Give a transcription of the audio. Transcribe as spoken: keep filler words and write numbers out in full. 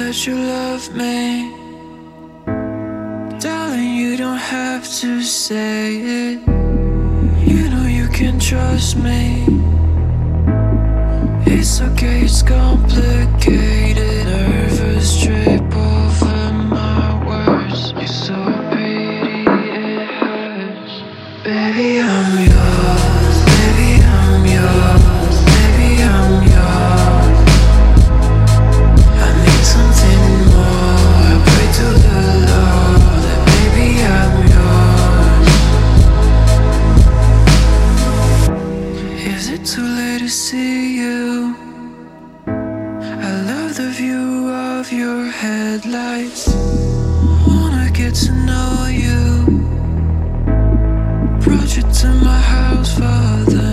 that you love me. Darling, you don't have to say it. You know you can trust me. It's okay, it's complicated. Nervous trip over my words. You're so pretty, it hurts. Baby, I'm yours. Baby, I'm yours. Baby, I'm yours. I need something more. I pray to the Lord that baby, I'm yours. Is it too late to see you? I love the view of your headlights. Wanna get to know you. Brought you to my house for the